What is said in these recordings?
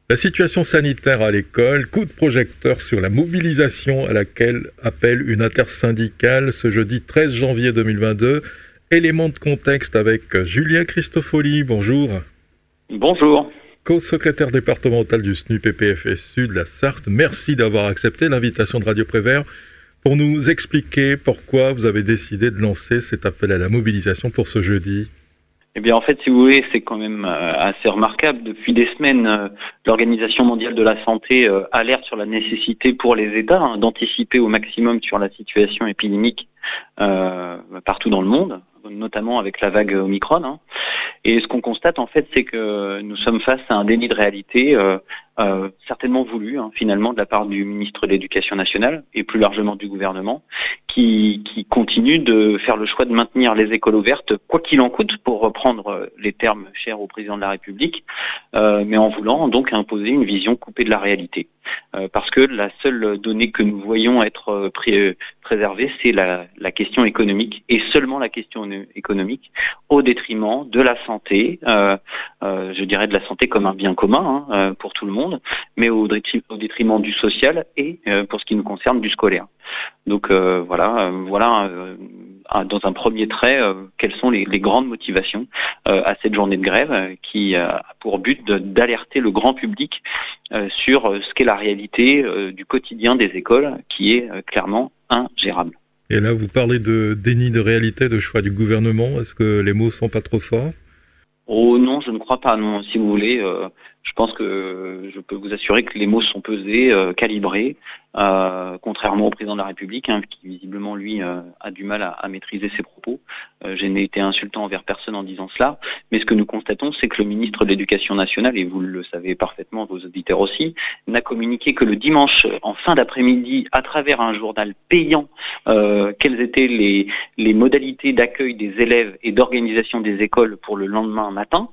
La situation sanitaire à l'école, coup de projecteur sur la mobilisation à laquelle appelle une intersyndicale ce jeudi 13 janvier 2022. Élément de contexte avec Julien Cristofoli, bonjour. Bonjour. Co-secrétaire départemental du SNU-PPFSU de la Sarthe, merci d'avoir accepté l'invitation de Radio Prévert pour nous expliquer pourquoi vous avez décidé de lancer cet appel à la mobilisation pour ce jeudi. Eh bien, en fait, si vous voulez, c'est quand même assez remarquable. Depuis des semaines, l'Organisation mondiale de la santé alerte sur la nécessité pour les États d'anticiper au maximum sur la situation épidémique partout dans le monde, notamment avec la vague Omicron. Et ce qu'on constate, en fait, c'est que nous sommes face à un déni de réalité certainement voulu, finalement, de la part du ministre de l'Éducation nationale et plus largement du gouvernement, qui continue de faire le choix de maintenir les écoles ouvertes, quoi qu'il en coûte, pour reprendre les termes chers au président de la République, mais en voulant donc imposer une vision coupée de la réalité. Parce que la seule donnée que nous voyons être préservée, c'est la question économique, et seulement la question économique, au détriment de la santé, je dirais de la santé comme un bien commun pour tout le monde, mais au détriment du social et pour ce qui nous concerne du scolaire. Donc voilà, dans un premier trait, quelles sont les grandes motivations à cette journée de grève qui a pour but d'alerter le grand public sur ce qu'est la réalité du quotidien des écoles, qui est clairement ingérable. Et là, vous parlez de déni de réalité, de choix du gouvernement. Est-ce que les mots sont pas trop forts ? Oh non, je ne crois pas, non. Si vous voulez, je pense que je peux vous assurer que les mots sont pesés, calibrés, contrairement au président de la République, qui visiblement, lui, a du mal à maîtriser ses propos. Je n'ai été insultant envers personne en disant cela, mais ce que nous constatons, c'est que le ministre de l'Éducation nationale, et vous le savez parfaitement, vos auditeurs aussi, n'a communiqué que le dimanche, en fin d'après-midi, à travers un journal payant, quelles étaient les modalités d'accueil des élèves et d'organisation des écoles pour le lendemain matin,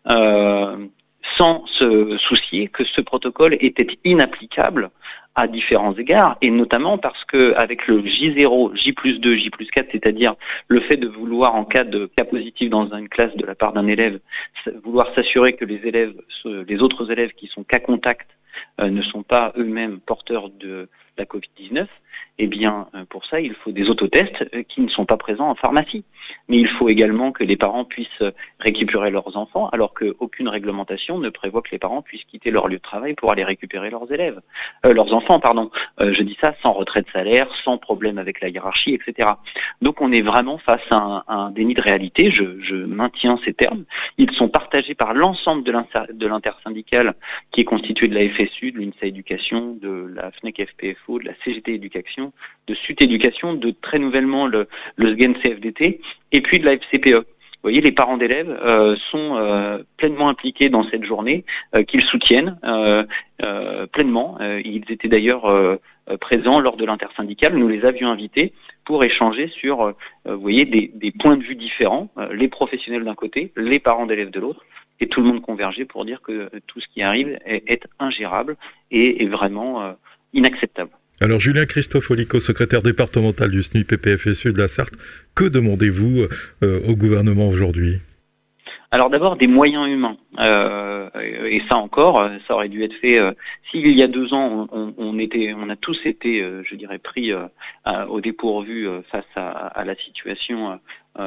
sans se soucier que ce protocole était inapplicable à différents égards, et notamment parce que avec le J0, J+2, J+4, c'est-à-dire le fait de vouloir, en cas de cas positif dans une classe de la part d'un élève, vouloir s'assurer que les autres élèves qui sont cas contact ne sont pas eux-mêmes porteurs de la Covid-19, eh bien, pour ça, il faut des autotests qui ne sont pas présents en pharmacie. Mais il faut également que les parents puissent récupérer leurs enfants, alors qu'aucune réglementation ne prévoit que les parents puissent quitter leur lieu de travail pour aller récupérer leurs enfants. Je dis ça sans retrait de salaire, sans problème avec la hiérarchie, etc. Donc, on est vraiment face à un déni de réalité. Je maintiens ces termes. Ils sont partagés par l'ensemble de l'intersyndicale qui est constituée de la FSU, de l'UNSA Éducation, de la FNEC FPFO, de la CGT Éducation, de SUT Éducation, de très nouvellement le SGEN CFDT, et puis de la FCPE. Vous voyez, les parents d'élèves sont pleinement impliqués dans cette journée, qu'ils soutiennent pleinement. Ils étaient d'ailleurs présents lors de l'intersyndicale. Nous les avions invités pour échanger sur, vous voyez, des points de vue différents, les professionnels d'un côté, les parents d'élèves de l'autre, et tout le monde convergeait pour dire que tout ce qui arrive est ingérable et est vraiment inacceptable. Alors Julien Cristofoli, secrétaire départemental du SNU-PPFSU de la Sarthe, que demandez-vous au gouvernement aujourd'hui ? Alors d'abord des moyens humains, et ça encore, ça aurait dû être fait s'il y a 2 ans, on a tous été, je dirais, pris au dépourvu face à la situation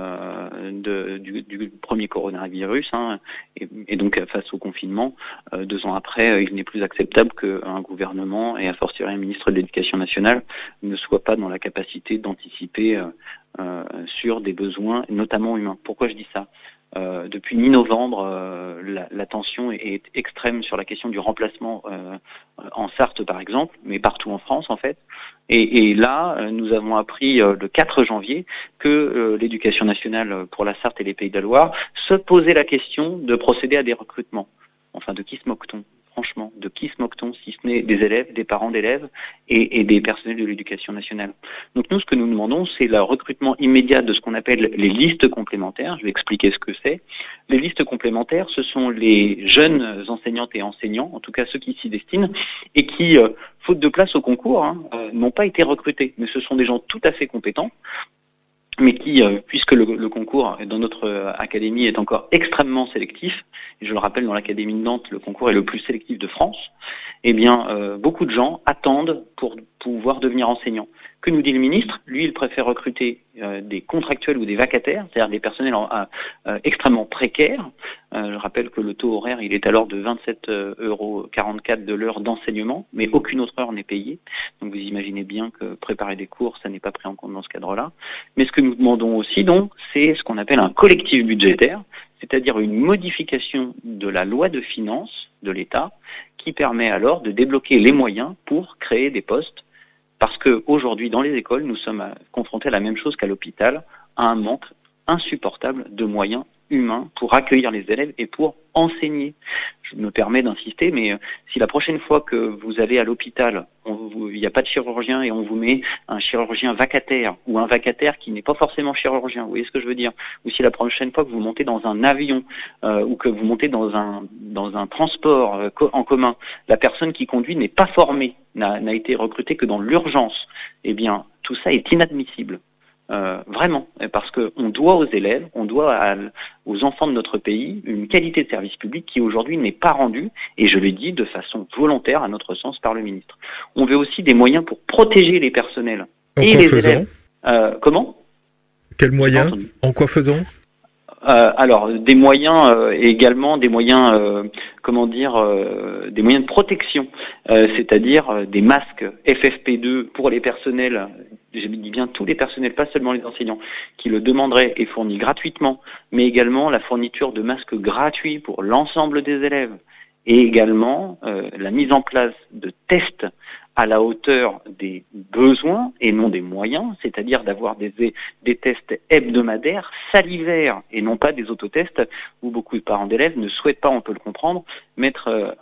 du premier coronavirus, et donc face au confinement. 2 ans après, il n'est plus acceptable qu'un gouvernement, et a fortiori un ministre de l'Éducation nationale, ne soit pas dans la capacité d'anticiper sur des besoins, notamment humains. Pourquoi je dis ça ? Depuis mi-novembre, la tension est extrême sur la question du remplacement en Sarthe par exemple, mais partout en France en fait. Et là, nous avons appris le 4 janvier que l'Éducation nationale pour la Sarthe et les Pays de la Loire se posait la question de procéder à des recrutements. Enfin, de qui se moque-t-on ? Franchement, de qui se moque-t-on si ce n'est des élèves, des parents d'élèves et des personnels de l'Éducation nationale. Donc nous, ce que nous demandons, c'est le recrutement immédiat de ce qu'on appelle les listes complémentaires. Je vais expliquer ce que c'est. Les listes complémentaires, ce sont les jeunes enseignantes et enseignants, en tout cas ceux qui s'y destinent, et qui, faute de place au concours, n'ont pas été recrutés. Mais ce sont des gens tout à fait compétents, mais qui, puisque le concours dans notre académie est encore extrêmement sélectif, et je le rappelle, dans l'académie de Nantes, le concours est le plus sélectif de France, eh bien, beaucoup de gens attendent pour pouvoir devenir enseignants. Que nous dit le ministre? Lui, il préfère recruter des contractuels ou des vacataires, c'est-à-dire des personnels extrêmement précaires. Je rappelle que le taux horaire, il est alors de 27,44 € de l'heure d'enseignement, mais aucune autre heure n'est payée. Donc vous imaginez bien que préparer des cours, ça n'est pas pris en compte dans ce cadre-là. Mais ce que nous demandons aussi, donc, c'est ce qu'on appelle un collectif budgétaire, c'est-à-dire une modification de la loi de finances de l'État qui permet alors de débloquer les moyens pour créer des postes. Parce qu'aujourd'hui, dans les écoles, nous sommes confrontés à la même chose qu'à l'hôpital, à un manque insupportable de moyens humains pour accueillir les élèves et pour enseigner. Je me permets d'insister, mais si la prochaine fois que vous allez à l'hôpital, il n'y a pas de chirurgien et on vous met un chirurgien vacataire ou un vacataire qui n'est pas forcément chirurgien, vous voyez ce que je veux dire? Ou si la prochaine fois que vous montez dans un avion ou que vous montez dans un transport en commun, la personne qui conduit n'est pas formée, n'a été recrutée que dans l'urgence, eh bien tout ça est inadmissible. Vraiment, parce qu'on doit aux élèves, on doit aux enfants de notre pays une qualité de service public qui aujourd'hui n'est pas rendue, et je le dis de façon volontaire à notre sens par le ministre. On veut aussi des moyens pour protéger les personnels et les élèves. Comment? Quels moyens? En quoi faisons? Alors des moyens également des moyens des moyens de protection, c'est-à-dire des masques FFP2 pour les personnels, je dis bien tous les personnels, pas seulement les enseignants, qui le demanderaient et fournis gratuitement, mais également la fourniture de masques gratuits pour l'ensemble des élèves, et également la mise en place de tests à la hauteur des besoins et non des moyens, c'est-à-dire d'avoir des tests hebdomadaires, salivaires, et non pas des autotests où beaucoup de parents d'élèves ne souhaitent pas, on peut le comprendre, mettre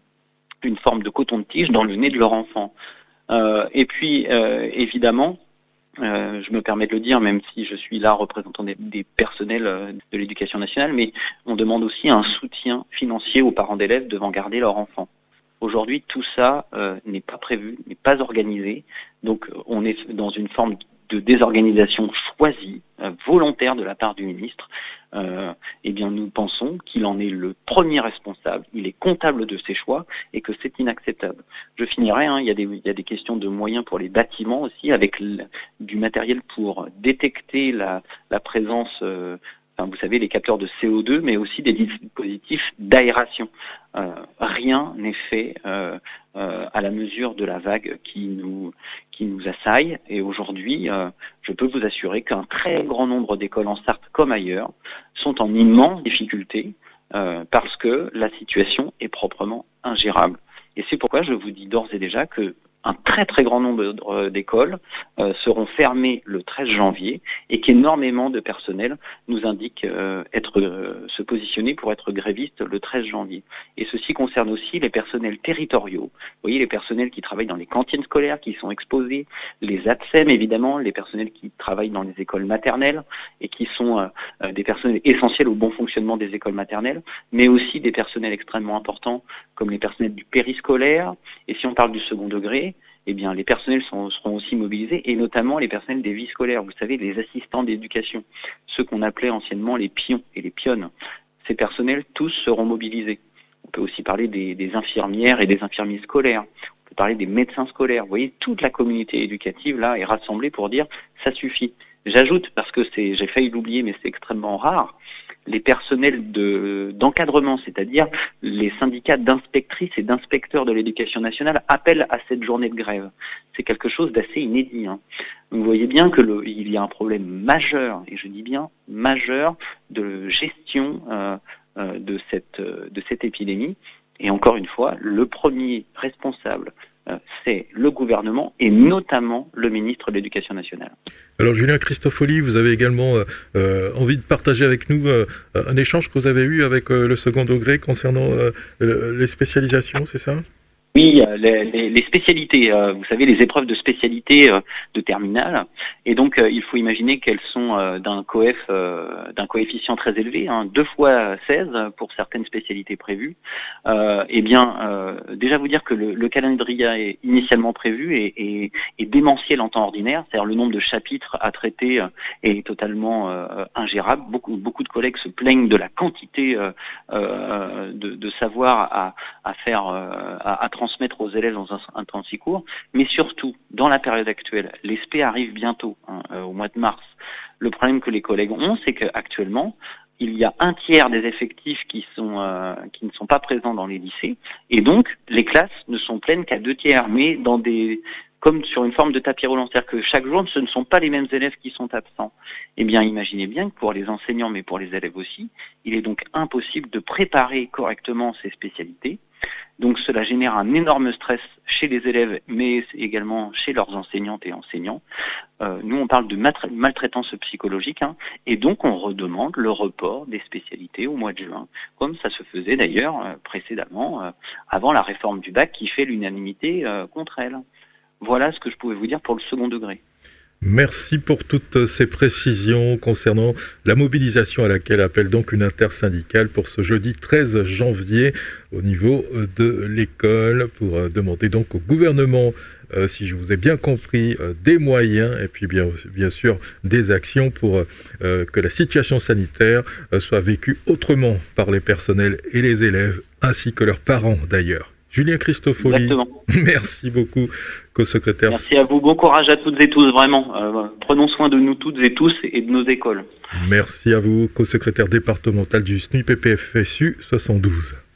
une forme de coton de tige dans le nez de leur enfant. Et puis, évidemment, je me permets de le dire, même si je suis là représentant des personnels de l'éducation nationale, mais on demande aussi un soutien financier aux parents d'élèves devant garder leur enfant. Aujourd'hui, tout ça n'est pas prévu, n'est pas organisé, donc on est dans une forme de désorganisation choisie, volontaire de la part du ministre. Eh bien, nous pensons qu'il en est le premier responsable, il est comptable de ses choix et que c'est inacceptable. Je finirai, il y a des questions de moyens pour les bâtiments aussi, avec du matériel pour détecter la présence, vous savez, les capteurs de CO2, mais aussi des dispositifs d'aération. Rien n'est fait à la mesure de la vague qui nous assaille. Et aujourd'hui, je peux vous assurer qu'un très grand nombre d'écoles en Sarthe comme ailleurs sont en immense difficulté parce que la situation est proprement ingérable. Et c'est pourquoi je vous dis d'ores et déjà que un très très grand nombre d'écoles seront fermées le 13 janvier et qu'énormément de personnel nous indiquent se positionner pour être grévistes le 13 janvier. Et ceci concerne aussi les personnels territoriaux. Vous voyez, les personnels qui travaillent dans les cantines scolaires, qui sont exposés, les ATSEM évidemment, les personnels qui travaillent dans les écoles maternelles et qui sont des personnels essentiels au bon fonctionnement des écoles maternelles, mais aussi des personnels extrêmement importants comme les personnels du périscolaire. Et si on parle du second degré, eh bien, les personnels seront aussi mobilisés, et notamment les personnels des vies scolaires. Vous savez, les assistants d'éducation, ceux qu'on appelait anciennement les pions et les pionnes. Ces personnels, tous seront mobilisés. On peut aussi parler des infirmières et des infirmiers scolaires. On peut parler des médecins scolaires. Vous voyez, toute la communauté éducative, là, est rassemblée pour dire « ça suffit ». J'ajoute, parce que j'ai failli l'oublier, mais c'est extrêmement rare, les personnels d'encadrement, c'est-à-dire les syndicats d'inspectrices et d'inspecteurs de l'éducation nationale appellent à cette journée de grève. C'est quelque chose d'assez inédit. Vous voyez bien qu'il y a un problème majeur, et je dis bien majeur, de gestion de cette épidémie. Et encore une fois, le premier responsable, c'est le gouvernement et notamment le ministre de l'Éducation nationale. Alors Julien Christofoli, vous avez également envie de partager avec nous un échange que vous avez eu avec le second degré concernant les spécialisations, c'est ça ? Oui, les spécialités, vous savez, les épreuves de spécialité de terminale. Et donc, il faut imaginer qu'elles sont d'un coefficient très élevé, 2 fois 16 pour certaines spécialités prévues. Déjà vous dire que le calendrier initialement prévu est démentiel en temps ordinaire, c'est-à-dire le nombre de chapitres à traiter est totalement ingérable. Beaucoup de collègues se plaignent de la quantité de savoir à faire, à transmettre aux élèves dans un temps si court, mais surtout, dans la période actuelle, les SP arrivent bientôt, au mois de mars. Le problème que les collègues ont, c'est qu'actuellement, il y a un tiers des effectifs qui ne sont pas présents dans les lycées, et donc les classes ne sont pleines qu'à 2 tiers, mais comme sur une forme de tapis roulant, c'est-à-dire que chaque jour, ce ne sont pas les mêmes élèves qui sont absents. Eh bien, imaginez bien que pour les enseignants, mais pour les élèves aussi, il est donc impossible de préparer correctement ces spécialités. Donc cela génère un énorme stress chez les élèves, mais également chez leurs enseignantes et enseignants. Nous, on parle de maltraitance psychologique, et donc on redemande le report des spécialités au mois de juin, comme ça se faisait d'ailleurs précédemment, avant la réforme du bac qui fait l'unanimité contre elle. Voilà ce que je pouvais vous dire pour le second degré. Merci pour toutes ces précisions concernant la mobilisation à laquelle appelle donc une intersyndicale pour ce jeudi 13 janvier au niveau de l'école pour demander donc au gouvernement, si je vous ai bien compris, des moyens et puis bien sûr des actions pour que la situation sanitaire soit vécue autrement par les personnels et les élèves ainsi que leurs parents d'ailleurs. Julien Cristofoli, exactement. Merci beaucoup, co-secrétaire. Merci à vous, bon courage à toutes et tous, vraiment. Prenons soin de nous toutes et tous et de nos écoles. Merci à vous, co-secrétaire départemental du SNUIPPFSU 72.